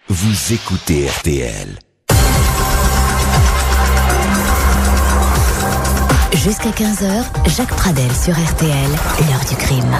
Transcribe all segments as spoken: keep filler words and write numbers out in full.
Vous écoutez R T L. Jusqu'à quinze heures, Jacques Pradel sur R T L, l'heure du crime.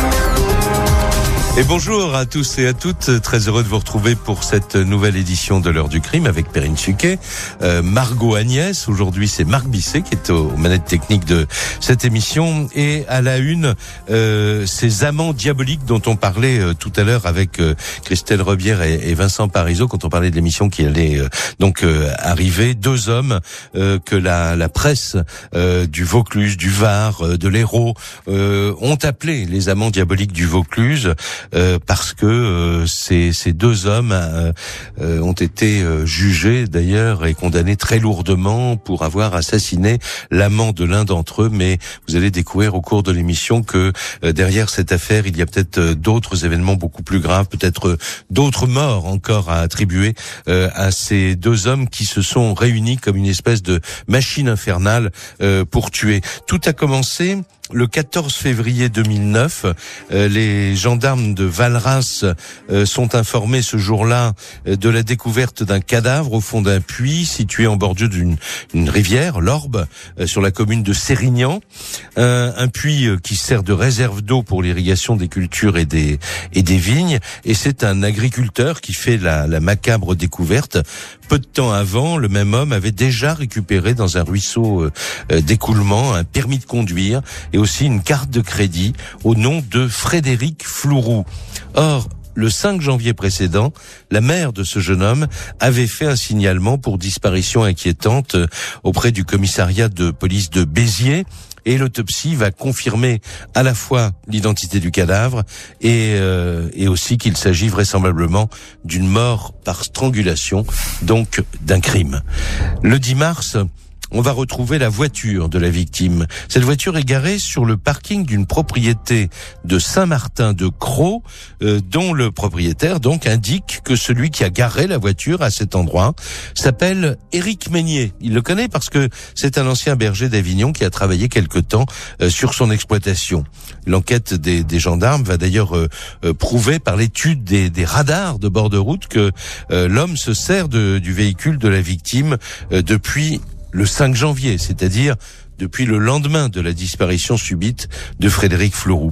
Et bonjour à tous et à toutes, très heureux de vous retrouver pour cette nouvelle édition de l'heure du crime avec Perrine Chuquet, euh, Margot Agnès. Aujourd'hui, c'est Marc Bisset qui est aux manettes techniques de cette émission. Et à la une, euh, ces amants diaboliques dont on parlait euh, tout à l'heure avec euh, Christelle Rebière et, et Vincent Parisot quand on parlait de l'émission qui allait euh, donc euh, arriver. Deux hommes euh, que la, la presse euh, du Vaucluse, du Var, euh, de l'Hérault euh, ont appelé les amants diaboliques du Vaucluse. Euh, parce que euh, ces, ces deux hommes euh, euh, ont été euh, jugés d'ailleurs et condamnés très lourdement pour avoir assassiné l'amant de l'un d'entre eux. Mais vous allez découvrir au cours de l'émission que euh, derrière cette affaire, il y a peut-être euh, d'autres événements beaucoup plus graves, peut-être euh, d'autres morts encore à attribuer euh, à ces deux hommes qui se sont réunis comme une espèce de machine infernale euh, pour tuer. Tout a commencé le quatorze février deux mille neuf, euh, les gendarmes de Valras euh, sont informés ce jour-là euh, de la découverte d'un cadavre au fond d'un puits situé en bordure d'une une rivière, l'Orbe, euh, sur la commune de Sérignan. Un, un puits euh, qui sert de réserve d'eau pour l'irrigation des cultures et des et des vignes. Et c'est un agriculteur qui fait la, la macabre découverte. Peu de temps avant, le même homme avait déjà récupéré dans un ruisseau euh, euh, d'écoulement un permis de conduire et aussi une carte de crédit au nom de Frédéric Flourou. Or, le cinq janvier précédent, la mère de ce jeune homme avait fait un signalement pour disparition inquiétante auprès du commissariat de police de Béziers. Et l'autopsie va confirmer à la fois l'identité du cadavre et, euh, et aussi qu'il s'agit vraisemblablement d'une mort par strangulation, donc d'un crime. Le dix mars, on va retrouver la voiture de la victime. Cette voiture est garée sur le parking d'une propriété de Saint-Martin-de-Crau, euh, dont le propriétaire donc indique que celui qui a garé la voiture à cet endroit s'appelle Éric Meignier. Il le connaît parce que c'est un ancien berger d'Avignon qui a travaillé quelque temps euh, sur son exploitation. L'enquête des, des gendarmes va d'ailleurs euh, euh, prouver par l'étude des, des radars de bord de route que euh, l'homme se sert de, du véhicule de la victime euh, depuis le cinq janvier, c'est-à-dire depuis le lendemain de la disparition subite de Frédéric Flourou.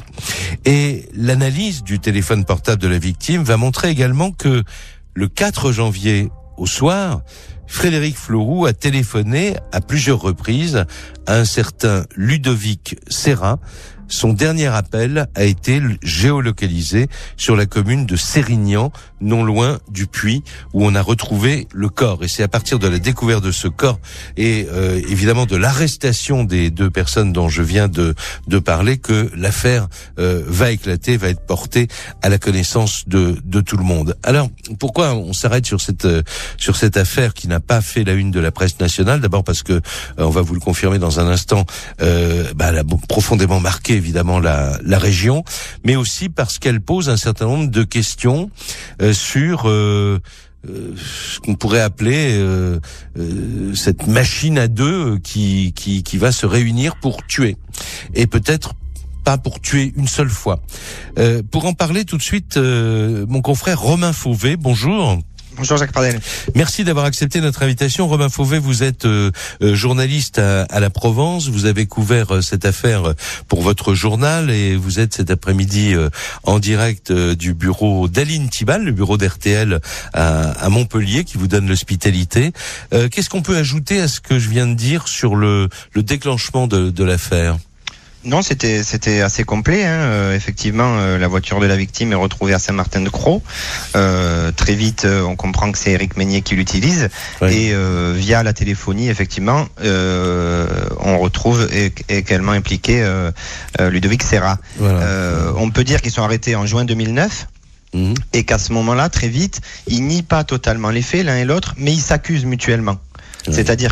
Et l'analyse du téléphone portable de la victime va montrer également que le quatre janvier au soir, Frédéric Flourou a téléphoné à plusieurs reprises à un certain Ludovic Serra. Son dernier appel a été géolocalisé sur la commune de Sérignan, non loin du puits où on a retrouvé le corps. Et c'est à partir de la découverte de ce corps et euh, évidemment de l'arrestation des deux personnes dont je viens de, de parler que l'affaire euh, va éclater, va être portée à la connaissance de, de tout le monde. Alors, pourquoi on s'arrête sur cette, euh, sur cette affaire qui n'a pas fait la une de la presse nationale? D'abord parce que, euh, on va vous le confirmer dans un instant, euh, bah, elle a profondément marqué évidemment la, la région, mais aussi parce qu'elle pose un certain nombre de questions euh, sur euh, euh, ce qu'on pourrait appeler euh, euh, cette machine à deux qui, qui, qui va se réunir pour tuer. Et peut-être pas pour tuer une seule fois. Euh, pour en parler tout de suite, euh, mon confrère Romain Fauvet, bonjour. Bonjour Jacques Pradel. Merci d'avoir accepté notre invitation. Romain Fauvet, vous êtes euh, journaliste à, à la Provence. Vous avez couvert euh, cette affaire pour votre journal et vous êtes cet après-midi euh, en direct euh, du bureau d'Aline Thibal, le bureau d'R T L à, à Montpellier, qui vous donne l'hospitalité. Euh, qu'est-ce qu'on peut ajouter à ce que je viens de dire sur le, le déclenchement de, de l'affaire ? Non, c'était c'était assez complet. Hein. Euh, effectivement, euh, la voiture de la victime est retrouvée à Saint-Martin-de-Crau. Euh, très vite, euh, on comprend que c'est Éric Meignier qui l'utilise. Oui. Et euh, via la téléphonie, effectivement, euh, on retrouve également impliqué euh, euh, Ludovic Serra. Voilà. Euh, on peut dire qu'ils sont arrêtés en juin deux mille neuf. Mmh. Et qu'à ce moment-là, très vite, ils nient pas totalement les faits l'un et l'autre, mais ils s'accusent mutuellement. Ouais. C'est-à-dire que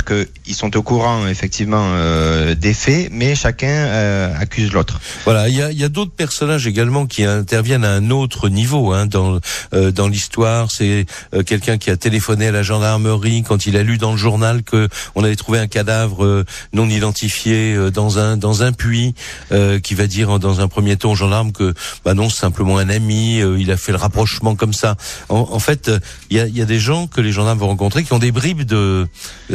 ils sont au courant effectivement euh, des faits, mais chacun euh, accuse l'autre. Voilà, il y a, il y a d'autres personnages également qui interviennent à un autre niveau hein, dans euh, dans l'histoire. C'est euh, quelqu'un qui a téléphoné à la gendarmerie quand il a lu dans le journal que on avait trouvé un cadavre euh, non identifié euh, dans un dans un puits, euh, qui va dire dans un premier temps aux gendarmes que bah non, c'est simplement un ami. Euh, il a fait le rapprochement comme ça. En, en fait, il y a il y a des gens que les gendarmes vont rencontrer qui ont des bribes de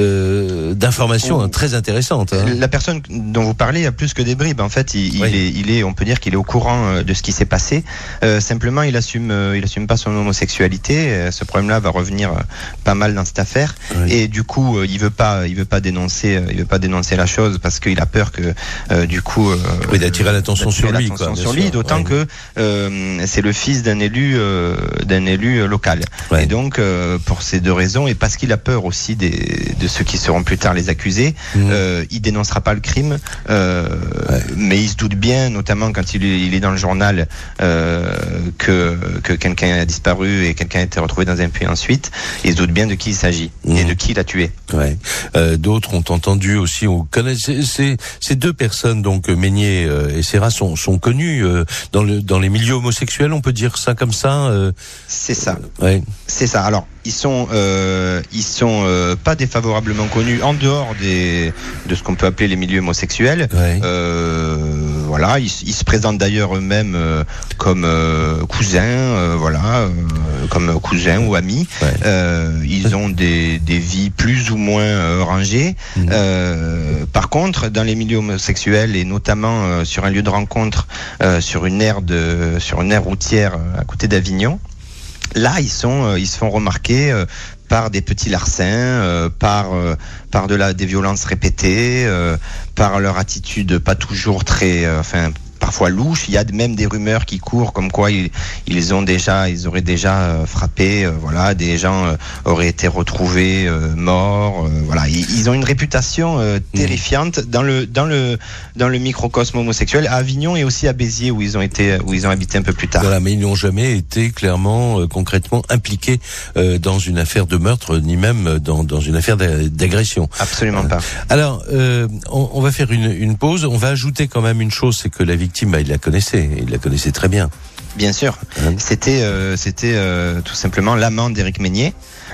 euh, d'informations hein, très intéressantes. Hein. La personne dont vous parlez a plus que des bribes. En fait, il, oui. il est, il est, on peut dire qu'il est au courant de ce qui s'est passé. Euh, simplement, il assume, il assume pas son homosexualité. Ce problème-là va revenir pas mal dans cette affaire. Oui. Et du coup, il veut pas, il veut pas dénoncer, il veut pas dénoncer la chose parce qu'il a peur que, euh, du coup, euh, oui, d'attirer l'attention sur lui, quoi. Sur lui, d'autant oui. que euh, c'est le fils d'un élu, euh, d'un élu local. Oui. Et donc, euh, pour ces deux raisons, et parce qu'il a peur aussi des, de ceux qui seront plus tard les accusés, mmh. euh, il dénoncera pas le crime, euh, ouais. mais il se doute bien, notamment quand il, il est dans le journal, euh, que, que quelqu'un a disparu et quelqu'un a été retrouvé dans un puits ensuite, il se doute bien de qui il s'agit mmh. et de qui il a tué. Ouais. Euh, d'autres ont entendu aussi, on connaît ces, ces, ces deux personnes, donc Meignier euh, et Serra, sont, sont connus euh, dans, le, dans les milieux homosexuels, on peut dire ça comme ça euh... C'est ça. Ouais. C'est ça. Alors, ils sont, euh, ils sont euh, pas défavorablement connus en dehors des, de ce qu'on peut appeler les milieux homosexuels. Ouais. Euh, voilà, ils, ils se présentent d'ailleurs eux-mêmes euh, comme euh, cousins, euh, voilà, euh, comme cousins ou amis. Ouais. Euh, ils ont des, des vies plus ou moins euh, rangées. Mmh. Euh, par contre, dans les milieux homosexuels et notamment euh, sur un lieu de rencontre, euh, sur une aire de, sur une aire routière euh, à côté d'Avignon. Là, ils sont, euh, ils se font remarquer euh, par des petits larcins, euh, par euh, par de la des violences répétées, euh, par leur attitude pas toujours très, euh, enfin parfois louche. Il y a même des rumeurs qui courent comme quoi ils, ils ont déjà, ils auraient déjà euh, frappé, euh, voilà, des gens euh, auraient été retrouvés euh, morts, euh, voilà. Ils, ils ont une réputation euh, terrifiante mmh. dans le dans le dans le microcosme homosexuel à Avignon et aussi à Béziers où ils ont été où ils ont habité un peu plus tard. Voilà, mais ils n'ont jamais été clairement euh, concrètement impliqués euh, dans une affaire de meurtre ni même dans dans une affaire d'agression. Absolument pas. Alors, euh, on, on va faire une une pause. On va ajouter quand même une chose, c'est que la victime, bah, il la connaissait, il la connaissait très bien. Bien sûr, hein? c'était euh, c'était euh, tout simplement l'amant d'Éric Meignier.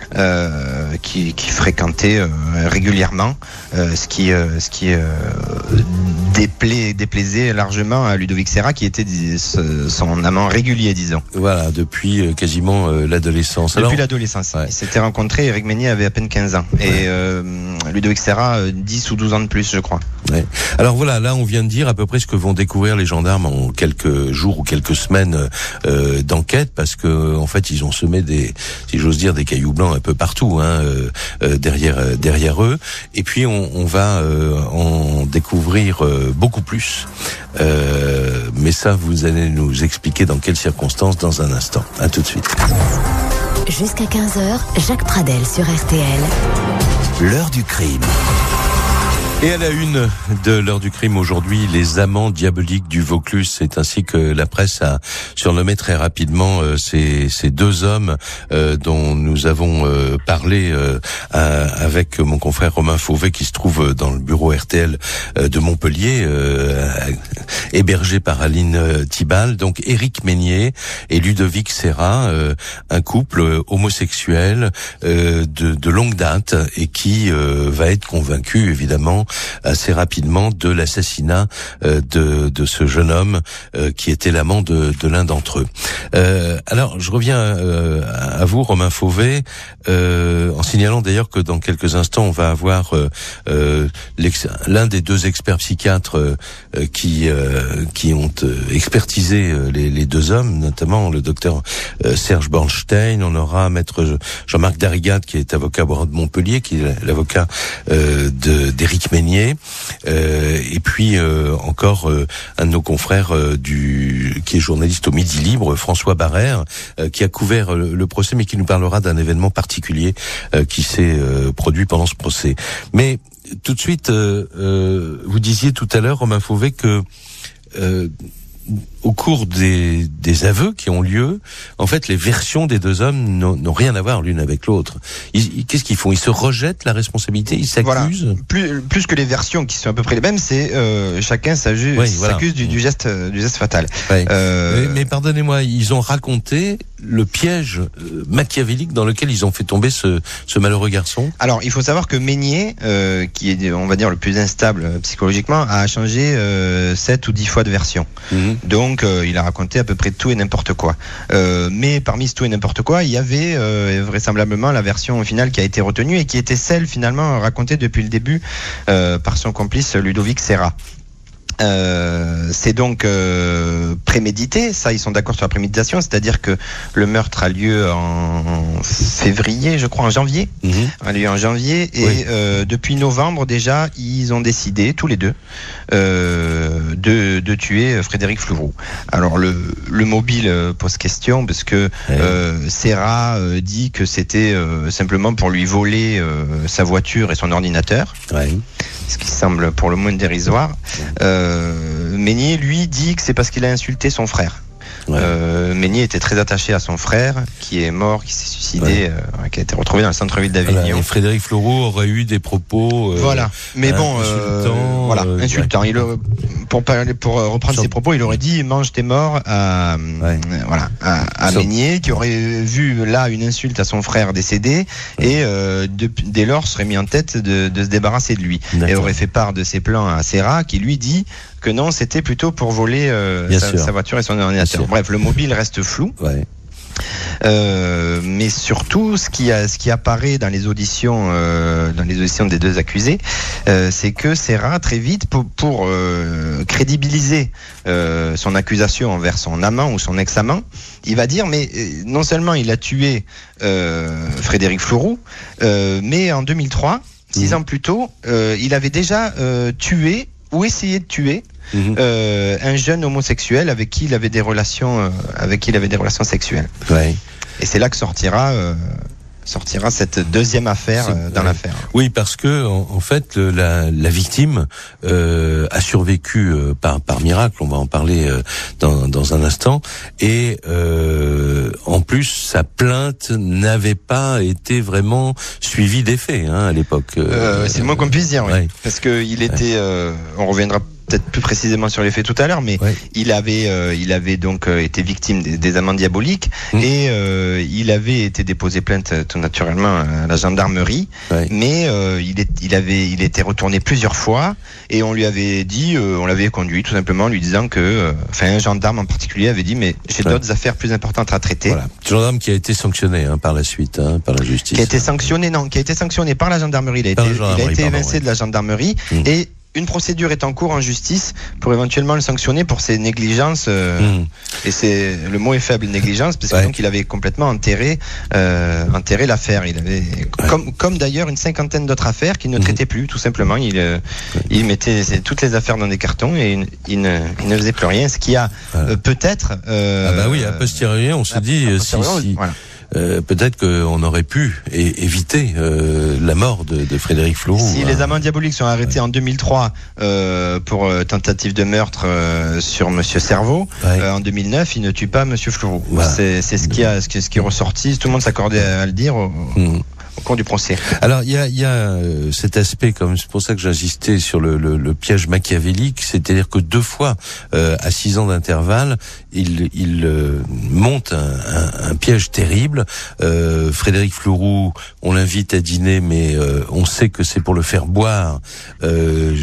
Euh, qui, qui fréquentait euh, régulièrement, euh, ce qui, euh, ce qui euh, dépla- déplaisait largement à Ludovic Serra, qui était ce, son amant régulier, disons. Voilà, depuis euh, quasiment euh, l'adolescence. Depuis Alors, l'adolescence. Ouais. Ils s'étaient rencontrés, Éric Meignier avait à peine quinze ans. Ouais. Et euh, Ludovic Serra, dix ou douze ans de plus, je crois. Ouais. Alors voilà, là on vient de dire à peu près ce que vont découvrir les gendarmes en quelques jours ou quelques semaines euh, d'enquête, parce que en fait ils ont semé des, si j'ose dire, des cailloux blancs un peu partout hein, euh, euh, derrière euh, derrière eux. Et puis on, on va euh, en découvrir euh, beaucoup plus. Euh, mais ça, vous allez nous expliquer dans quelles circonstances dans un instant. À tout de suite. Jusqu'à quinze heures, Jacques Pradel sur R T L. L'heure du crime. Et à la une de l'heure du crime aujourd'hui, les amants diaboliques du Vaucluse. C'est ainsi que la presse a surnommé très rapidement euh, ces, ces deux hommes euh, dont nous avons euh, parlé euh, à, avec mon confrère Romain Fauvet, qui se trouve dans le bureau R T L euh, de Montpellier, euh, hébergé par Aline Thibal. Donc Éric Meignier et Ludovic Serra, euh, un couple homosexuel euh, de, de longue date et qui euh, va être convaincu évidemment assez rapidement de l'assassinat euh, de, de ce jeune homme euh, qui était l'amant de, de l'un d'entre eux. Euh, alors, je reviens euh, à vous, Romain Fauvet, euh, en signalant d'ailleurs que dans quelques instants, on va avoir euh, euh, l'un des deux experts psychiatres euh, qui euh, qui ont euh, expertisé euh, les, les deux hommes, notamment le docteur euh, Serge Bornstein. On aura maître Jean-Marc Darrigade, qui est avocat au barreau de Montpellier, qui est l'avocat euh, de d'Éric Meignier, euh, et puis euh, encore euh, un de nos confrères euh, du qui est journaliste au Midi Libre, François Barrère, euh, qui a couvert le, le procès, mais qui nous parlera d'un événement particulier euh, qui s'est euh, produit pendant ce procès. Mais tout de suite, euh, euh, vous disiez tout à l'heure, Romain Fauvet, que euh, au cours des, des aveux qui ont lieu, en fait, les versions des deux hommes n'ont, n'ont rien à voir l'une avec l'autre. Ils, ils, qu'est-ce qu'ils font? Ils se rejettent la responsabilité, ils s'accusent. Voilà. Plus, plus que les versions qui sont à peu près les mêmes, c'est euh, chacun s'accuse, oui, voilà. s'accuse du, du geste, du geste fatal. Oui. Euh... Mais, mais pardonnez-moi, ils ont raconté le piège machiavélique dans lequel ils ont fait tomber ce, ce malheureux garçon. Alors, il faut savoir que Meignier, euh, qui est, on va dire, le plus instable psychologiquement, a changé euh, sept ou dix fois de version. Mmh. Donc, euh, il a raconté à peu près tout et n'importe quoi. Euh, mais parmi ce tout et n'importe quoi, il y avait euh, vraisemblablement la version finale qui a été retenue et qui était celle finalement racontée depuis le début euh, par son complice Ludovic Serra. Euh, c'est donc euh, prémédité, ça ils sont d'accord sur la préméditation, c'est-à-dire que le meurtre a lieu en février, je crois, en janvier, mmh. a lieu en janvier, et oui. euh, depuis novembre déjà, ils ont décidé tous les deux euh, de, de tuer Frédéric Fleurot. Alors le, le mobile pose question parce que oui. euh, Serra euh, dit que c'était euh, simplement pour lui voler euh, sa voiture et son ordinateur. Oui. Ce qui semble pour le moins dérisoire. Euh, Meignier, lui, dit que c'est parce qu'il a insulté son frère. Ouais. Euh, Meignier était très attaché à son frère, qui est mort, qui s'est suicidé, ouais. euh, qui a été retrouvé dans le centre-ville d'Avignon. Voilà. Et Frédéric Fleurot aurait eu des propos. Euh, voilà. Mais hein, bon, insultant. Euh, voilà, euh, insultant. Ouais. Il aurait, pour parler, pour reprendre Sur... ses propos, il aurait dit mange tes morts à, ouais. euh, voilà, à, à Sur... Meignier, qui aurait vu là une insulte à son frère décédé ouais. et euh, de, dès lors serait mis en tête de, de se débarrasser de lui. D'accord. Et aurait fait part de ses plans à Serra, qui lui dit que non, c'était plutôt pour voler euh, sa, sa voiture et son ordinateur. Bref, le mobile reste flou. Ouais. Euh, mais surtout, ce qui, a, ce qui apparaît dans les auditions, euh, dans les auditions des deux accusés, euh, c'est que Serra, très vite, pour, pour euh, crédibiliser euh, son accusation envers son amant ou son ex-amant, il va dire, mais euh, non seulement il a tué euh, Frédéric Fleurot, euh, mais en deux mille trois, six mmh. ans plus tôt, euh, il avait déjà euh, tué ou essayé de tuer Mmh. Euh, un jeune homosexuel avec qui il avait des relations, euh, avec qui il avait des relations sexuelles. Ouais. Et c'est là que sortira, euh, sortira cette deuxième affaire euh, dans ouais. l'affaire. Oui, parce que en, en fait, le, la, la victime euh, a survécu euh, par, par miracle. On va en parler euh, dans, dans un instant. Et euh, en plus, sa plainte n'avait pas été vraiment suivie des faits hein, à l'époque. Euh, c'est le moins qu'on puisse dire, oui. Ouais. Parce que il était, euh, on reviendra peut-être plus précisément sur les faits tout à l'heure, mais ouais. il avait, euh, il avait donc euh, été victime des, des amendes diaboliques mmh. et euh, il avait été déposé plainte tout naturellement à la gendarmerie, ouais. mais euh, il, est, il avait, il était retourné plusieurs fois et on lui avait dit, euh, on l'avait conduit tout simplement en lui disant que, euh, enfin un gendarme en particulier avait dit, mais j'ai ouais. d'autres affaires plus importantes à traiter. Voilà. Gendarme qui a été sanctionné hein, par la suite, hein, par la justice. Qui a été sanctionné, non, qui a été sanctionné par la gendarmerie. Il a été, il a été évincé ouais. de la gendarmerie mmh. et une procédure est en cours en justice pour éventuellement le sanctionner pour ses négligences. Euh, mmh. Et c'est le mot est faible, négligence, parce que ouais. donc il avait complètement enterré, euh, enterré l'affaire. Il avait, ouais. comme, comme d'ailleurs une cinquantaine d'autres affaires qu'il ne mmh. traitait plus, tout simplement. Il, euh, ouais. il mettait toutes les affaires dans des cartons et il, il, ne, il ne faisait plus rien. Ce qui a voilà. euh, peut-être. Euh, ah bah oui, a posteriori, on se dit si. si... Voilà. Euh, peut-être qu'on aurait pu é- éviter euh, la mort de, de Frédéric Fleurot. Si hein. les amendes diaboliques sont arrêtées ouais. en deux mille trois euh, pour euh, tentative de meurtre euh, sur Monsieur Cerveau, ouais. euh, en deux mille neuf, il ne tue pas Monsieur Fleurot. Voilà. C'est, c'est ce qui a, ce qui, ce qui est ressorti. Tout le monde s'accordait à le dire au, mmh. au cours du procès. Alors il y a, il y a euh, cet aspect, comme c'est pour ça que j'insistais sur le, le, le piège machiavélique, c'est-à-dire que deux fois euh, à six ans d'intervalle, il, il euh, monte un, un, un piège terrible. Euh, Frédéric Fleurot, on l'invite à dîner, mais euh, on sait que c'est pour le faire boire. Euh,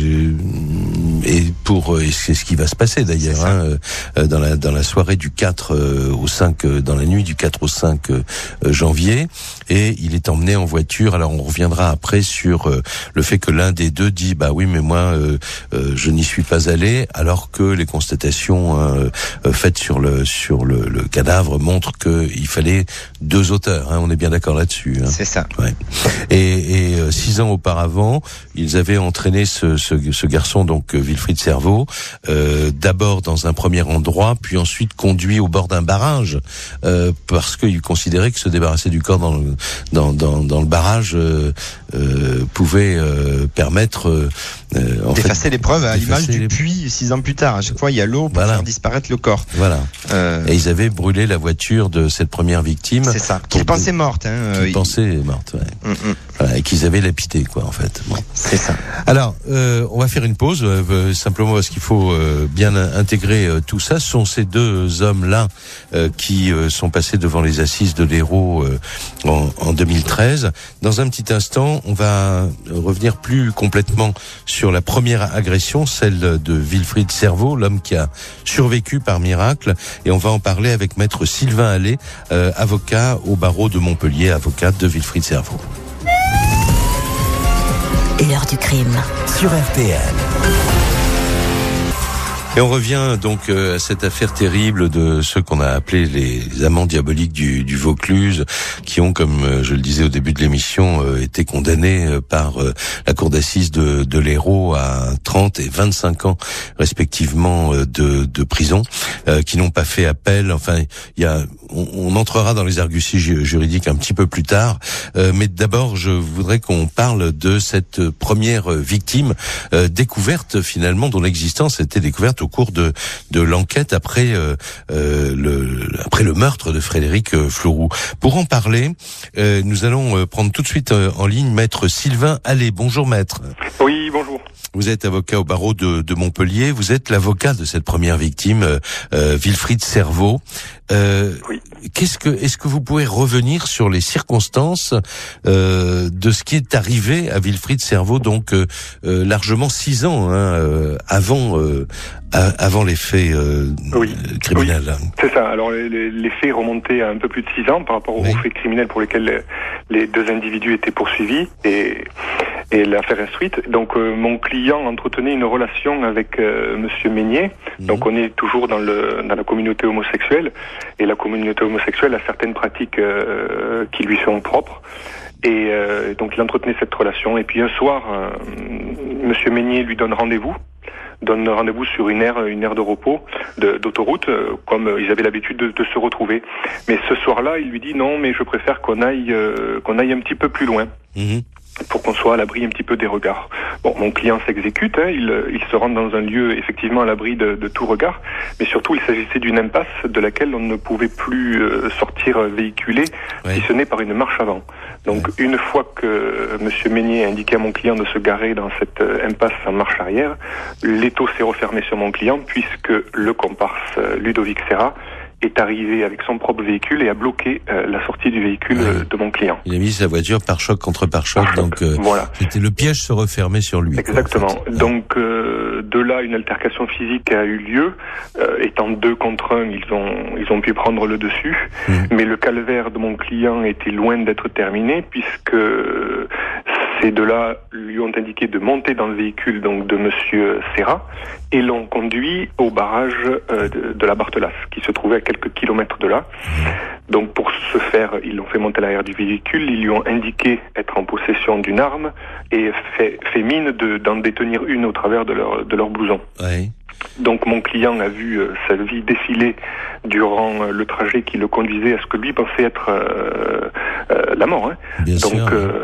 je, et pour et c'est ce qui va se passer d'ailleurs hein, euh, dans la dans la soirée du quatre euh, au cinq, euh, dans la nuit du quatre au cinq euh, janvier, et il est emmené en voiture. Alors on reviendra après sur euh, le fait que l'un des deux dit bah oui mais moi euh, euh, je n'y suis pas allé, alors que les constatations euh, euh, faites sur le sur le, le cadavre montrent que il fallait deux auteurs. Hein, on est bien d'accord là-dessus. Hein. C'est ça. Ouais. Et, et euh, six ans auparavant, ils avaient entraîné ce, ce, ce garçon donc Wilfried Serveau, euh, d'abord dans un premier endroit, puis ensuite conduit au bord d'un barrage, euh, parce qu'il considérait que se débarrasser du corps dans le, dans, dans, dans le barrage euh, euh, pouvait euh, permettre euh, en d'effacer fait, les preuves à l'image du les... puits six ans plus tard. À chaque fois, il y a l'eau pour voilà. faire disparaître le corps. Voilà. Euh... Et ils avaient brûlé la voiture de cette première victime. C'est ça. Qu'ils pensaient morte. Hein, qu'ils euh, pensaient morte, ouais. Mm-mm. Voilà, et qu'ils avaient lapidé, quoi, en fait. Bon. C'est ça. Alors, euh, on va faire une pause, euh, simplement parce qu'il faut euh, bien intégrer euh, tout ça. Ce sont ces deux hommes-là euh, qui euh, sont passés devant les assises de l'Hérault euh, en, en deux mille treize. Dans un petit instant, on va revenir plus complètement sur la première agression, celle de Wilfried Serveau, l'homme qui a survécu par miracle, et on va en parler avec maître Sylvain Allais, euh, avocat au barreau de Montpellier, avocat de Wilfried Serveau. L'heure du crime sur R T L. Et on revient donc euh, à cette affaire terrible de ceux qu'on a appelés les amants diaboliques du, du Vaucluse, qui ont, comme euh, je le disais au début de l'émission, euh, été condamnés euh, par euh, la cour d'assises de, de l'Hérault à trente et vingt-cinq ans respectivement euh, de, de prison, euh, qui n'ont pas fait appel. Enfin, il y a, on, on entrera dans les arguties juridiques un petit peu plus tard, euh, mais d'abord, je voudrais qu'on parle de cette première victime euh, découverte finalement, dont l'existence était découverte au cours de de l'enquête après euh, euh, le après le meurtre de Frédéric euh, Fleuroux. Pour en parler, euh, nous allons euh, prendre tout de suite euh, en ligne maître Sylvain Allais. Bonjour maître. Oui, bonjour. Vous êtes avocat au barreau de, de Montpellier. Vous êtes l'avocat de cette première victime, euh, euh, Wilfried Serveau. Euh, oui. Qu'est-ce que, est-ce que vous pouvez revenir sur les circonstances euh, de ce qui est arrivé à Wilfried Serveau, donc euh, euh, largement six ans hein, euh, avant euh, à, avant les faits euh, oui. criminels. Oui. C'est ça. Alors les, les faits remontaient à un peu plus de six ans par rapport aux oui. faits criminels pour lesquels les, les deux individus étaient poursuivis et et l'affaire instruite. Donc euh, mon client entretenait une relation avec euh, Monsieur Meignier. Mmh. Donc on est toujours dans le dans la communauté homosexuelle et la communauté homosexuelle a certaines pratiques euh, qui lui sont propres. Et euh, donc il entretenait cette relation. Et puis un soir, euh, Monsieur Meignier lui donne rendez-vous. donne rendez-vous sur une aire, une aire de repos, de, d'autoroute, euh, comme euh, ils avaient l'habitude de, de se retrouver. Mais ce soir-là, il lui dit non, mais je préfère qu'on aille, euh, qu'on aille un petit peu plus loin. Mmh. Pour qu'on soit à l'abri un petit peu des regards. Bon, mon client s'exécute, hein, il, il se rend dans un lieu effectivement à l'abri de, de tout regard, mais surtout il s'agissait d'une impasse de laquelle on ne pouvait plus euh, sortir véhiculé, oui. si ce n'est par une marche avant. Donc oui. une fois que Monsieur Meignier a indiqué à mon client de se garer dans cette euh, impasse en marche arrière, l'étau s'est refermé sur mon client puisque le comparse euh, Ludovic Serra est arrivé avec son propre véhicule et a bloqué euh, la sortie du véhicule ouais. euh, de mon client. Il a mis sa voiture par choc contre par choc, par donc euh, voilà. C'était le piège se refermait sur lui. Exactement. Quoi, en fait. Donc euh, de là, une altercation physique a eu lieu. Euh, étant deux contre un, ils ont ils ont pu prendre le dessus. Mmh. Mais le calvaire de mon client était loin d'être terminé puisque ces deux-là lui ont indiqué de monter dans le véhicule donc de Monsieur Serra et l'ont conduit au barrage euh, de, de la Barthelasse qui se trouvait à quelques kilomètres de là. Donc pour ce faire, ils l'ont fait monter à l'arrière du véhicule, ils lui ont indiqué être en possession d'une arme et fait, fait mine de, d'en détenir une au travers de leur, de leur blouson. Oui. Donc mon client a vu euh, sa vie défiler durant euh, le trajet qui le conduisait à ce que lui pensait être euh, euh, la mort. Hein. Bien Donc sûr, euh,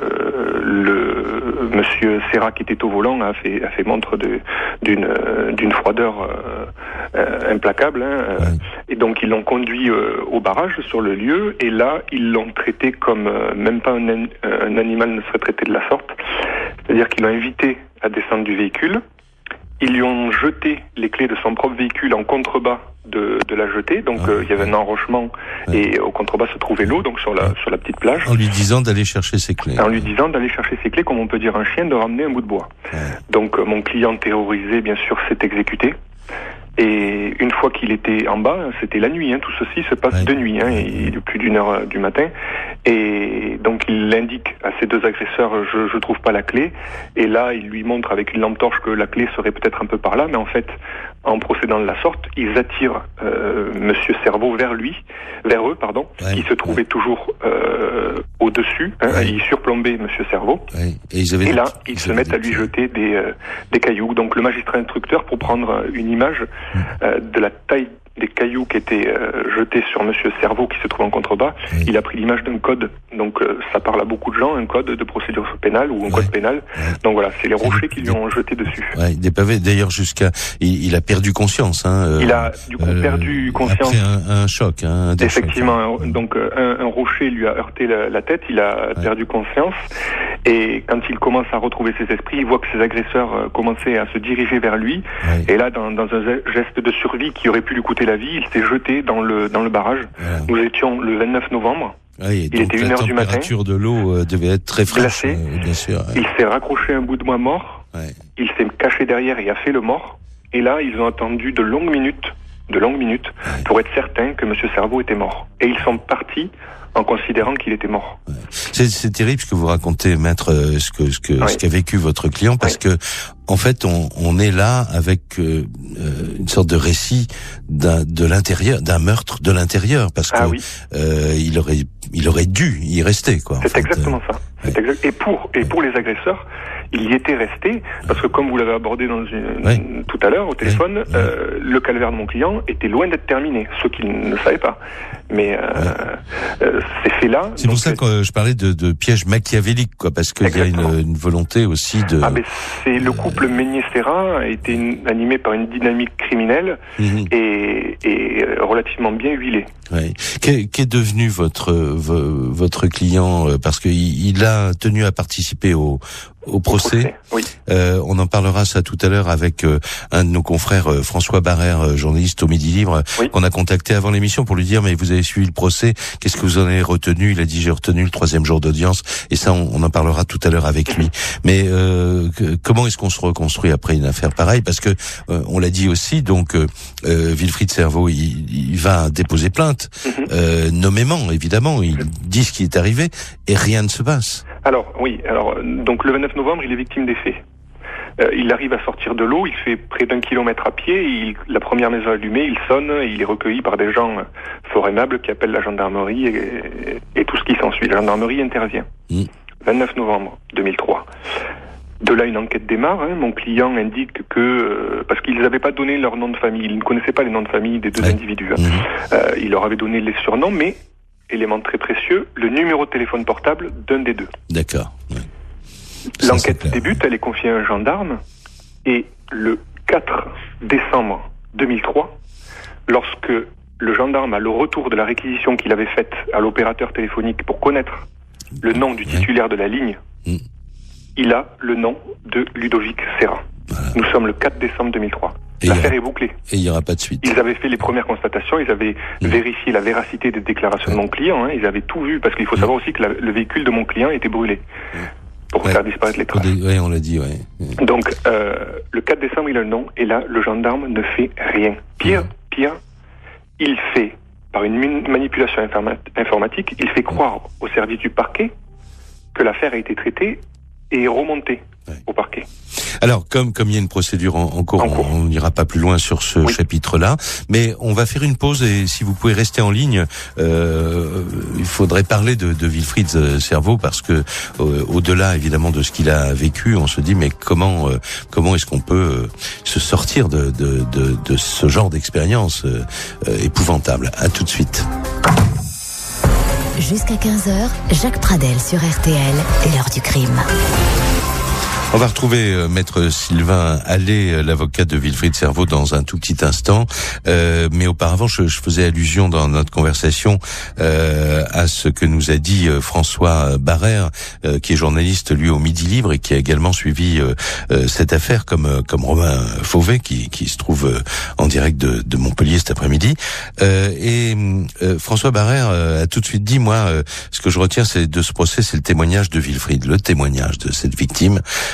le Monsieur Serra qui était au volant a fait a fait montre de d'une d'une froideur euh, euh, implacable. Hein. Ouais. Et donc ils l'ont conduit euh, au barrage sur le lieu et là ils l'ont traité comme euh, même pas un, un animal ne serait traité de la sorte. C'est-à-dire qu'ils l'ont invité à descendre du véhicule. Ils lui ont jeté les clés de son propre véhicule en contrebas de, de la jetée. Donc ah, euh, il y avait ouais. un enrochement ouais. et au contrebas se trouvait l'eau, donc sur la, ouais. sur la petite plage. En lui disant d'aller chercher ses clés. En lui disant d'aller chercher ses clés, comme on peut dire un chien, de ramener un bout de bois. Ouais. Donc euh, mon client terrorisé, bien sûr, s'est exécuté. Et une fois qu'il était en bas, c'était la nuit, hein, tout ceci se passe ouais. de nuit, hein, et plus d'une heure du matin. Et donc il il indique à ses deux agresseurs je je trouve pas la clé, et là il lui montre avec une lampe torche que la clé serait peut-être un peu par là, mais en fait en procédant de la sorte ils attirent euh, Monsieur Cerveau vers lui, vers eux pardon, ouais, qui se trouvait ouais. toujours euh, au-dessus, hein, ouais. ils surplombaient Monsieur Cerveau, ouais. et, ils avaient et là ils, ils se mettent à lui jeter des euh, des cailloux. Donc le magistrat instructeur, pour prendre une image mmh. euh, de la taille des cailloux qui étaient euh, jetés sur Monsieur Cerveau qui se trouve en contrebas, oui. il a pris l'image d'un code. Donc euh, ça parle à beaucoup de gens, un code de procédure pénale ou un ouais. code pénal. Ouais. Donc voilà, c'est les rochers qui lui ont jeté dessus. Ouais, des pavés. D'ailleurs, jusqu'à, il, il a perdu conscience. Hein, euh, il a du coup euh, perdu conscience. Après un, un choc. Hein, un Effectivement. Choc. Donc un, un rocher lui a heurté la, la tête. Il a ouais. perdu conscience. Et quand il commence à retrouver ses esprits, il voit que ses agresseurs euh, commençaient à se diriger vers lui. Ouais. Et là, dans, dans un geste de survie qui aurait pu lui coûter la vie, il s'est jeté dans le dans le barrage. Ouais. Nous étions le vingt-neuf novembre. Oui, il était une heure du matin. La température de l'eau euh, devait être très fraîche, glacée. Euh, bien sûr. Ouais. Il s'est raccroché un bout de moi mort. Ouais. Il s'est caché derrière et a fait le mort. Et là, ils ont attendu de longues minutes, de longues minutes, ouais. pour être certains que Monsieur Cerveau était mort. Et ils sont partis en considérant qu'il était mort. Ouais. C'est, c'est terrible ce que vous racontez, maître, euh, ce que ce que ouais. ce qu'a vécu votre client, parce ouais. que en fait, on, on est là avec euh, une sorte de récit d'un, de l'intérieur, d'un meurtre de l'intérieur, parce que ah oui. euh, il aurait il aurait dû y rester, quoi. C'est exactement ça. C'est ouais. exact. Et pour et pour les agresseurs, il y était resté, parce que comme vous l'avez abordé dans une, ouais. tout à l'heure au téléphone, ouais. euh, le calvaire de mon client était loin d'être terminé, ce qu'il ne savait pas. Mais euh, ouais. euh, ces faits-là... C'est pour ça que je parlais de, de piège machiavélique, quoi, parce qu'il y a une, une volonté aussi de... Ah, mais c'est le couple euh... Meignier-Serra a été une, animé par une dynamique criminelle mmh. et, et relativement bien huilée. Ouais. Qu'est, qu'est devenu votre votre client, parce qu'il il a tenu à participer au au procès, au procès oui. euh, on en parlera ça tout à l'heure avec euh, un de nos confrères, euh, François Barrère, euh, journaliste au Midi Libre, oui. qu'on a contacté avant l'émission pour lui dire mais vous avez suivi le procès, qu'est-ce que vous en avez retenu? Il a dit j'ai retenu le troisième jour d'audience, et ça on, on en parlera tout à l'heure avec lui. Mais euh, que, comment est-ce qu'on se reconstruit après une affaire pareille? Parce que euh, on l'a dit aussi, donc euh, euh, Wilfried Cerveau il, il va déposer plainte, mm-hmm. euh, nommément évidemment, il dit ce qui est arrivé et rien ne se passe. Alors oui, alors donc le vingt-neuf novembre, il est victime des faits. Euh, il arrive à sortir de l'eau, il fait près d'un kilomètre à pied, il, la première maison allumée, il sonne, et il est recueilli par des gens fort aimables qui appellent la gendarmerie et, et tout ce qui s'ensuit. La gendarmerie intervient. Mmh. vingt-neuf novembre deux mille trois. De là, une enquête démarre. Hein. Mon client indique que, euh, parce qu'ils n'avaient pas donné leur nom de famille, ils ne connaissaient pas les noms de famille des deux ouais. individus. Hein. Mmh. Euh, il leur avait donné les surnoms, mais élément très précieux, le numéro de téléphone portable d'un des deux. D'accord. Ouais. L'enquête Ça, débute, elle est confiée à un gendarme, et le quatre décembre deux mille trois, lorsque le gendarme a le retour de la réquisition qu'il avait faite à l'opérateur téléphonique pour connaître le nom du titulaire ouais. de la ligne, mmh. il a le nom de Ludovic Serra. Voilà. Nous sommes le quatre décembre deux mille trois. Et l'affaire est bouclée. Et il n'y aura pas de suite. Ils avaient fait les premières constatations, ils avaient mmh. vérifié la véracité des déclarations ouais. de mon client, hein, ils avaient tout vu, parce qu'il faut mmh. savoir aussi que la, le véhicule de mon client était brûlé. Mmh. Pour ouais. faire disparaître les traces. Oui, on l'a dit, oui. Donc, euh, le quatre décembre, il a le nom, et là, le gendarme ne fait rien. Pire, mmh. pire, il fait, par une manipulation informa- informatique, il fait croire au service du parquet que l'affaire a été traitée et remontée ouais. au parquet. Alors, comme comme il y a une procédure en, en cours, en cours. on n'ira pas plus loin sur ce oui. chapitre-là, mais on va faire une pause, et si vous pouvez rester en ligne, euh, il faudrait parler de, de Wilfried Cerveau, parce que euh, au-delà évidemment de ce qu'il a vécu, on se dit mais comment euh, comment est-ce qu'on peut euh, se sortir de, de de de ce genre d'expérience euh, euh, épouvantable. À tout de suite. Jusqu'à quinze heures, Jacques Pradel sur R T L, l'heure du crime. On va retrouver euh, maître Sylvain Allais, l'avocat de Wilfried Cerveau, dans un tout petit instant. Euh, mais auparavant, je, je faisais allusion dans notre conversation euh, à ce que nous a dit euh, François Barrère, euh, qui est journaliste lui au Midi Libre et qui a également suivi euh, euh, cette affaire, comme comme Romain Fauvet, qui qui se trouve euh, en direct de, de Montpellier cet après-midi. Euh, et euh, François Barrère euh, a tout de suite dit, moi, euh, ce que je retiens, c'est de ce procès, c'est le témoignage de Wilfried, le témoignage de cette victime.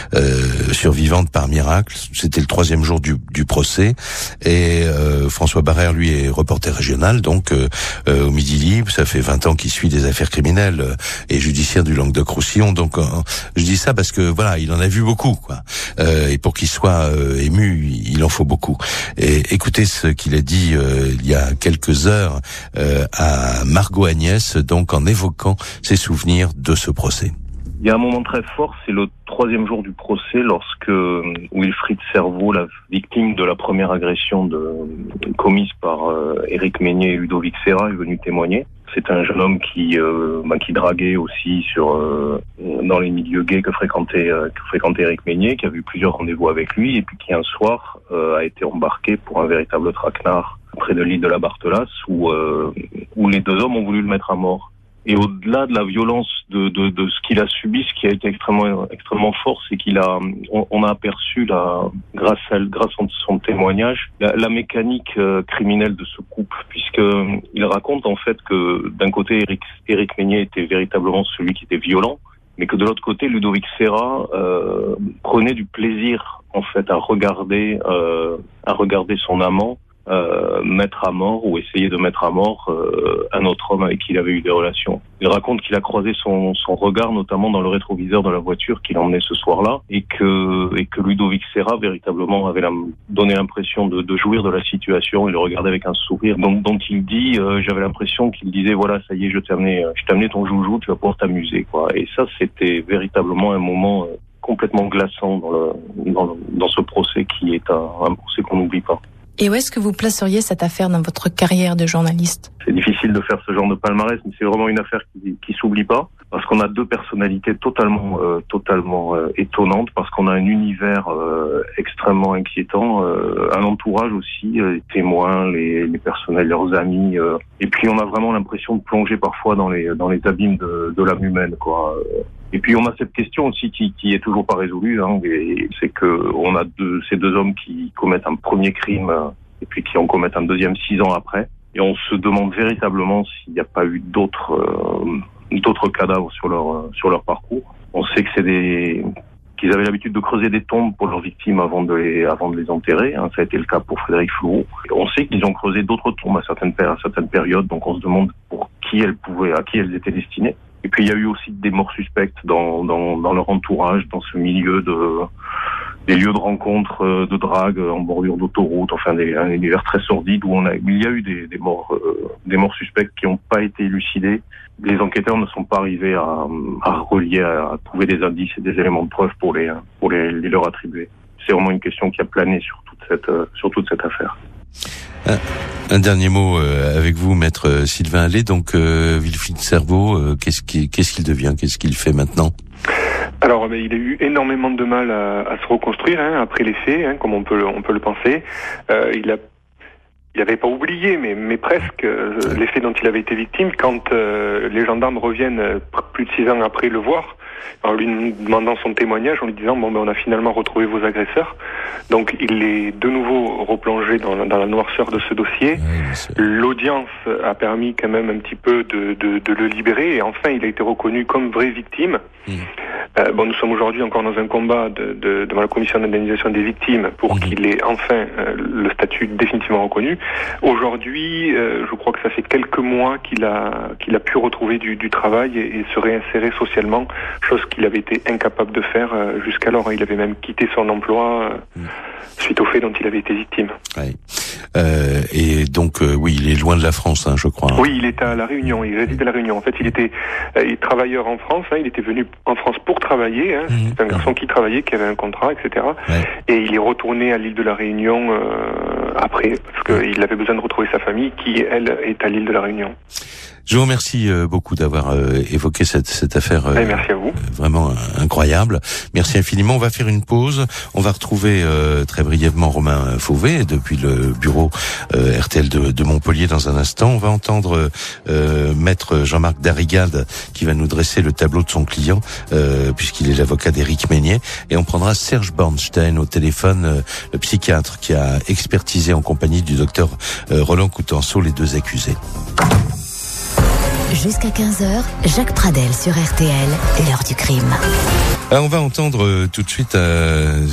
euh, survivante par miracle. C'était le troisième jour du, du procès et euh, François Barrère, lui, est reporter régional, donc euh, euh, au Midi Libre. Ça fait vingt ans qu'il suit des affaires criminelles euh, et judiciaires du Languedoc-Roussillon. Donc euh, je dis ça parce que voilà, il en a vu beaucoup, quoi. Euh, et pour qu'il soit euh, ému, il en faut beaucoup. Et écoutez ce qu'il a dit euh, il y a quelques heures euh, à Margot Agnès, donc en évoquant ses souvenirs de ce procès. Il y a un moment très fort, c'est le troisième jour du procès, lorsque Wilfried Serveau, la victime de la première agression de, commise par euh, Éric Meignet et Ludovic Serra, est venu témoigner. C'est un jeune homme qui euh, bah, qui draguait aussi sur euh, dans les milieux gays que fréquentait euh, que fréquentait Éric Meignet, qui a eu plusieurs rendez-vous avec lui, et puis qui un soir euh, a été embarqué pour un véritable traquenard près de l'île de la Barthelasse, où euh, où les deux hommes ont voulu le mettre à mort. Et au-delà de la violence de, de, de ce qu'il a subi, ce qui a été extrêmement, extrêmement fort, c'est qu'il a, on, on a aperçu là, grâce à, grâce à son témoignage, la, la mécanique euh, criminelle de ce couple, puisque euh, il raconte en fait que d'un côté, Éric, Éric Meignet était véritablement celui qui était violent, mais que de l'autre côté, Ludovic Serra euh, prenait du plaisir en fait à regarder, euh, à regarder son amant Euh, mettre à mort ou essayer de mettre à mort euh, un autre homme avec qui il avait eu des relations. Il raconte qu'il a croisé son, son regard notamment dans le rétroviseur de la voiture qu'il emmenait ce soir-là, et que, et que Ludovic Serra véritablement avait la, donné l'impression de, de jouir de la situation. Il le regardait avec un sourire dont, dont il dit euh, j'avais l'impression qu'il disait voilà, ça y est, je t'ai amené, je t'ai amené ton joujou, tu vas pouvoir t'amuser, quoi. Et ça, c'était véritablement un moment euh, complètement glaçant dans, le, dans, le, dans ce procès qui est un, un procès qu'on n'oublie pas. Et où est-ce que vous placeriez cette affaire dans votre carrière de journaliste ? C'est difficile de faire ce genre de palmarès, mais c'est vraiment une affaire qui, qui s'oublie pas, parce qu'on a deux personnalités totalement, euh, totalement euh, étonnantes, parce qu'on a un univers euh, extrêmement inquiétant, euh, un entourage aussi, euh, les témoins, les, les personnels, leurs amis, euh, et puis on a vraiment l'impression de plonger parfois dans les, dans les abîmes de, de l'âme humaine, quoi. Et puis on a cette question aussi qui, qui est toujours pas résolue, hein, et c'est que on a deux, ces deux hommes qui commettent un premier crime et puis qui en commettent un deuxième six ans après, et on se demande véritablement s'il n'y a pas eu d'autres euh, d'autres cadavres sur leur sur leur parcours. On sait que c'est des qu'ils avaient l'habitude de creuser des tombes pour leurs victimes avant de les avant de les enterrer, hein, ça a été le cas pour Frédéric Floureau. On sait qu'ils ont creusé d'autres tombes à certaines à certaines périodes, donc on se demande pour qui elles pouvaient à qui elles étaient destinées. Et puis il y a eu aussi des morts suspectes dans, dans, dans leur entourage, dans ce milieu de des lieux de rencontre, de drague en bordure d'autoroute, enfin des, un univers très sordide où on a il y a eu des, des morts euh, des morts suspectes qui n'ont pas été élucidées. Les enquêteurs ne sont pas arrivés à, à relier, à, à trouver des indices et des éléments de preuve pour les pour les, les leur attribuer. C'est vraiment une question qui a plané sur toute cette sur toute cette affaire. Un, un dernier mot euh, avec vous, maître Sylvain Allais. Donc, euh, Wilfried Serveau, euh, qu'est-ce qu'il, qu'est-ce qu'il devient, qu'est-ce qu'il fait maintenant ? Alors, ben, il a eu énormément de mal à, à se reconstruire hein, après les faits, hein, comme on peut, on peut le penser. Euh, il a Il n'avait pas oublié, mais, mais presque, euh, les faits dont il avait été victime quand euh, les gendarmes reviennent euh, plus de six ans après le voir, en lui demandant son témoignage, en lui disant bon ben on a finalement retrouvé vos agresseurs. Donc il est de nouveau replongé dans, dans la noirceur de ce dossier. Oui, l'audience a permis quand même un petit peu de, de, de le libérer, et enfin il a été reconnu comme vraie victime. Mmh. Euh, bon, nous sommes aujourd'hui encore dans un combat de, de, devant la commission d'indemnisation des victimes pour mmh. qu'il ait enfin euh, le statut définitivement reconnu. Aujourd'hui, euh, je crois que ça fait quelques mois qu'il a qu'il a pu retrouver du, du travail et, et se réinsérer socialement, chose qu'il avait été incapable de faire euh, jusqu'alors. Il avait même quitté son emploi euh, mmh. suite aux faits dont il avait été victime. Ouais. Euh, et donc, euh, oui, il est loin de la France, hein, je crois. Hein. Oui, il est à La Réunion, il réside à La Réunion. En fait, il était euh, il est travailleur en France, hein, il était venu en France pour travailler. Hein. Mmh. C'est un garçon mmh. qui travaillait, qui avait un contrat, et cetera. Ouais. Et il est retourné à l'île de La Réunion euh, après, parce qu'il ouais. avait besoin de retrouver sa famille, qui, elle, est à l'île de La Réunion. Je vous remercie beaucoup d'avoir euh, évoqué cette, cette affaire euh, merci à vous. Vraiment incroyable. Merci infiniment. On va faire une pause. On va retrouver euh, très brièvement Romain Fauvé depuis le bureau euh, R T L de, de Montpellier dans un instant. On va entendre euh, maître Jean-Marc Darrigade qui va nous dresser le tableau de son client euh, puisqu'il est l'avocat d'Éric Meignet. Et on prendra Serge Bornstein au téléphone, euh, le psychiatre qui a expertisé en compagnie du docteur euh, Roland Coutenceau les deux accusés. Jusqu'à quinze heures, Jacques Pradel sur R T L, l'heure du crime. Alors on va entendre euh, tout de suite euh,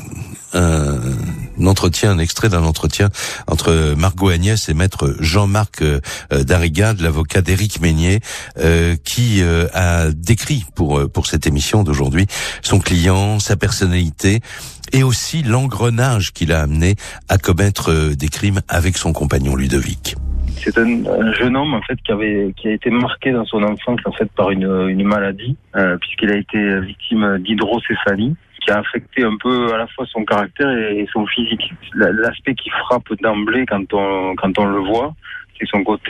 un, un entretien, un extrait d'un entretien entre Margot Agnès et maître Jean-Marc euh, Darrigade, l'avocat d'Éric Meignier, euh, qui euh, a décrit pour pour cette émission d'aujourd'hui son client, sa personnalité et aussi l'engrenage qu'il a amené à commettre euh, des crimes avec son compagnon Ludovic. C'est un, un jeune homme en fait qui avait qui a été marqué dans son enfance en fait par une une maladie euh, puisqu'il a été victime d'hydrocéphalie qui a affecté un peu à la fois son caractère et son physique. L'aspect qui frappe d'emblée quand on quand on le voit, c'est son côté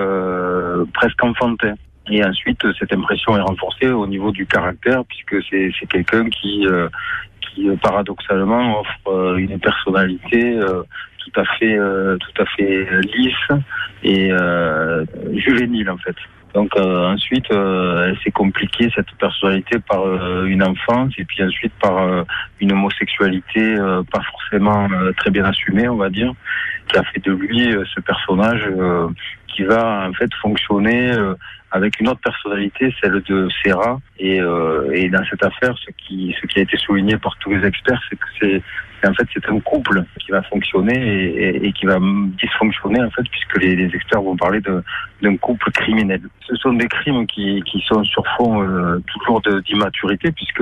euh, presque enfantin. Et ensuite, cette impression est renforcée au niveau du caractère puisque c'est c'est quelqu'un qui euh, qui paradoxalement offre euh, une personnalité euh, tout à fait euh, tout à fait lisse et euh, juvénile en fait. Donc euh, ensuite, euh, elle s'est compliquée cette personnalité par euh, une enfance et puis ensuite par euh, une homosexualité euh, pas forcément euh, très bien assumée, on va dire, qui a fait de lui euh, ce personnage euh, qui va en fait fonctionner euh, avec une autre personnalité, celle de Serra. Et, euh, et dans cette affaire, ce qui, ce qui a été souligné par tous les experts, c'est que c'est, c'est en fait c'est un couple qui va fonctionner et, et, et qui va dysfonctionner en fait, puisque les, les experts vont parler de, d'un couple criminel. Ce sont des crimes qui, qui sont sur fond euh, toujours de, d'immaturité, puisque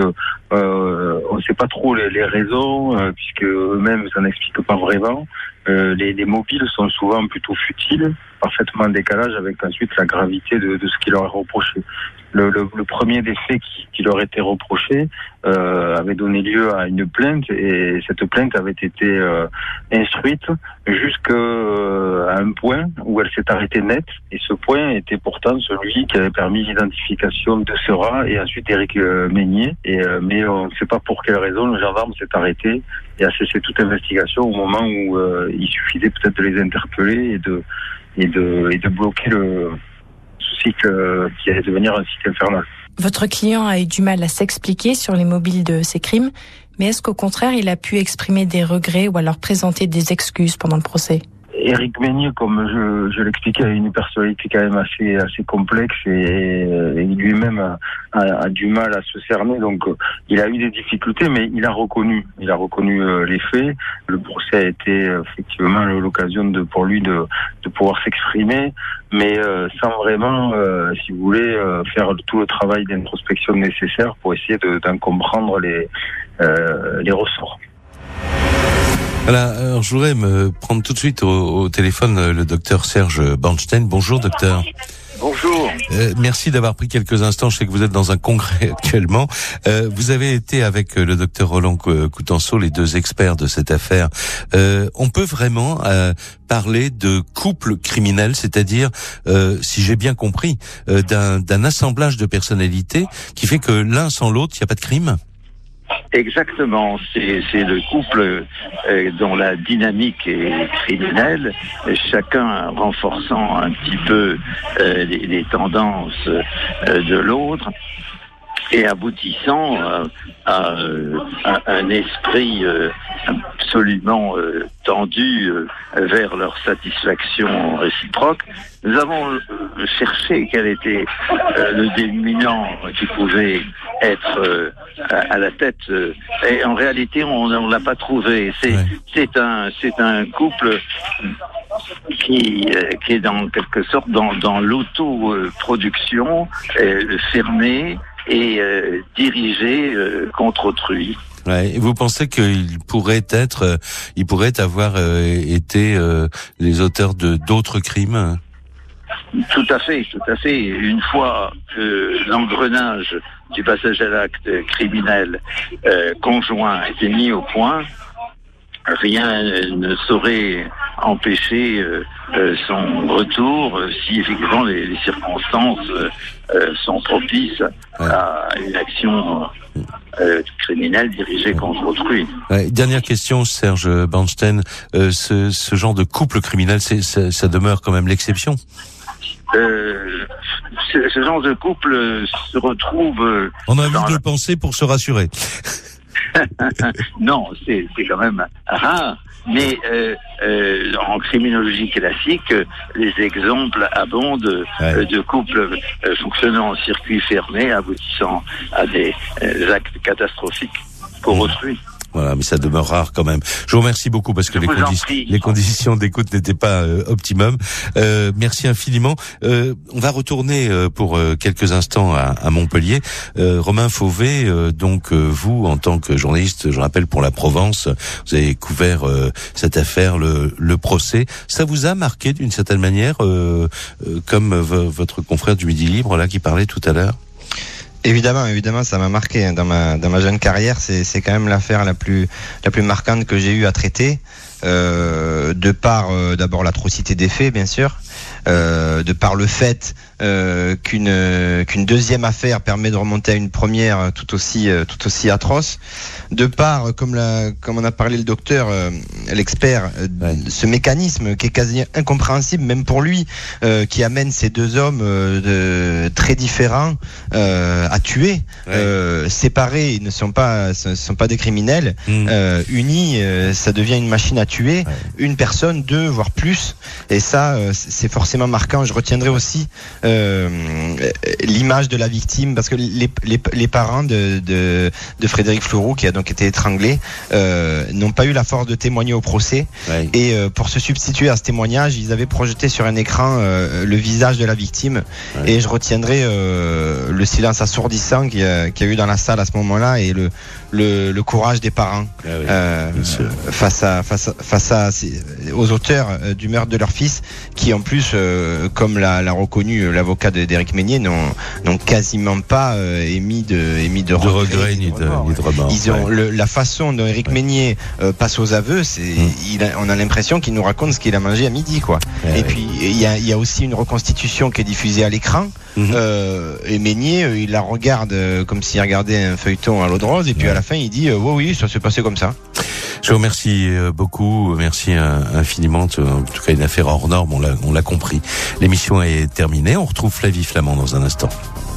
euh, on ne sait pas trop les, les raisons, euh, puisque eux-mêmes ça n'explique pas vraiment. Euh, les, les mobiles sont souvent plutôt futiles, parfaitement en décalage avec ensuite la gravité de, de ce qui leur est reproché. Le, le, le premier des faits qui, qui leur était reproché euh, avait donné lieu à une plainte et cette plainte avait été euh, instruite jusqu'à euh, un point où elle s'est arrêtée net et ce point était pourtant celui qui avait permis l'identification de Serra et ensuite Éric euh, Meignier. Et, euh, mais on ne sait pas pour quelle raison le gendarme s'est arrêté et a cessé toute investigation au moment où euh, il suffisait peut-être de les interpeller et de et de et de bloquer le ce cycle qui allait devenir un cycle infernal. Votre client a eu du mal à s'expliquer sur les mobiles de ses crimes, mais est-ce qu'au contraire il a pu exprimer des regrets ou alors présenter des excuses pendant le procès ? Éric Meignier, comme je, je l'expliquais, a une personnalité quand même assez assez complexe et, et lui-même a, a, a du mal à se cerner. Donc, il a eu des difficultés, mais il a reconnu, il a reconnu euh, les faits. Le procès a été euh, effectivement l'occasion de pour lui de de pouvoir s'exprimer, mais euh, sans vraiment, euh, si vous voulez, euh, faire tout le travail d'introspection nécessaire pour essayer de, d'en comprendre les euh, les ressorts. Voilà, alors je voudrais me prendre tout de suite au, au téléphone le docteur Serge Bornstein. Bonjour docteur. Bonjour. Euh, merci d'avoir pris quelques instants. Je sais que vous êtes dans un congrès actuellement. Euh, vous avez été avec le docteur Roland Coutenceau, les deux experts de cette affaire. Euh, on peut vraiment euh, parler de couple criminel, c'est-à-dire, euh, si j'ai bien compris, euh, d'un, d'un assemblage de personnalités qui fait que l'un sans l'autre, il n'y a pas de crime ? Exactement, c'est, c'est le couple euh, dont la dynamique est criminelle, chacun renforçant un petit peu euh, les, les tendances euh, de l'autre et aboutissant euh, à, euh, à un esprit euh, absolument euh, tendu euh, vers leur satisfaction réciproque. Nous avons euh, cherché quel était euh, le déminant qui pouvait être euh, à, à la tête euh, et en réalité on ne l'a pas trouvé. C'est, ouais. c'est un c'est un couple qui euh, qui est dans quelque sorte dans dans l'auto-production euh, fermée et euh, dirigé euh, contre autrui. Ouais, et vous pensez qu'il pourrait être, euh, il pourrait avoir euh, été euh, les auteurs de d'autres crimes ? Tout à fait, tout à fait. Une fois que l'engrenage du passage à l'acte criminel euh, conjoint était mis au point, rien ne saurait empêcher euh, euh, son retour euh, si effectivement les, les circonstances euh, sont propices ouais. à une action euh, criminelle dirigée contre autrui. Ouais, dernière question, Serge Bornstein. Euh, ce, ce genre de couple criminel, c'est, ça, ça demeure quand même l'exception. Euh, ce, ce genre de couple se retrouve... On a envie de le penser pour se rassurer. Non, c'est, c'est quand même rare. Mais euh, euh, en criminologie classique, les exemples abondent ouais. euh, de couples euh, fonctionnant en circuit fermé, aboutissant à des euh, actes catastrophiques pour mmh. autrui. Voilà, mais ça demeure rare quand même. Je vous remercie beaucoup parce que les, condi- les conditions d'écoute n'étaient pas euh, optimum. Euh, merci infiniment. Euh, on va retourner euh, pour euh, quelques instants à, à Montpellier. Euh, Romain Fauvé, euh, donc euh, vous, en tant que journaliste, je rappelle pour la Provence, vous avez couvert euh, cette affaire, le, le procès. Ça vous a marqué d'une certaine manière, euh, euh, comme v- votre confrère du Midi Libre là qui parlait tout à l'heure? Évidemment, évidemment, ça m'a marqué dans ma dans ma jeune carrière. C'est c'est quand même l'affaire la plus la plus marquante que j'ai eu à traiter, euh, de par euh, d'abord l'atrocité des faits, bien sûr, euh, de par le fait euh, qu'une euh, qu'une deuxième affaire permet de remonter à une première tout aussi euh, tout aussi atroce, de par comme la comme on a parlé le docteur, euh, l'expert, euh, ouais. ce mécanisme qui est quasi incompréhensible même pour lui, euh, qui amène ces deux hommes euh, de, très différents euh, à tuer, ouais. euh, séparés, ils ne sont pas, ce ne sont pas des criminels, mmh. euh, unis, euh, ça devient une machine à tuer, ouais. une personne, deux, voire plus, et ça, euh, c'est forcément marquant. Je retiendrai aussi euh, l'image de la victime, parce que les, les, les parents de, de, de Frédéric Fleurot, qui a donc été étranglé, euh, n'ont pas eu la force de témoigner au procès, ouais. et euh, pour se substituer à ce témoignage, ils avaient projeté sur un écran euh, le visage de la victime, ouais. et je retiendrai euh, le silence assourdissant qu'il y a, qu'il y a eu dans la salle à ce moment-là, et le, le, le courage des parents ah oui, euh, face à face à, face à aux auteurs du meurtre de leur fils, qui en plus, euh, comme l'a, l'a reconnu l'avocat d'Éric Meignier, n'ont, n'ont quasiment pas euh, émis de émis de, de regrets ni de, ni de remords. Ils ont ouais. le, la façon dont Éric ouais. Meignier euh, passe aux aveux, c'est mmh. il a, on a l'impression qu'il nous raconte ce qu'il a mangé à midi, quoi. Ouais, et ouais. puis il y a il y a aussi une reconstitution qui est diffusée à l'écran. Mmh. Euh, et Meignier, euh, il la regarde euh, comme s'il regardait un feuilleton à l'eau de rose, et puis ouais. à la fin il dit euh, oui oui ça s'est passé comme ça. Je vous remercie beaucoup, merci infiniment. En tout cas, une affaire hors norme, on l'a, on l'a compris. L'émission est terminée. On retrouve Flavie Flament dans un instant.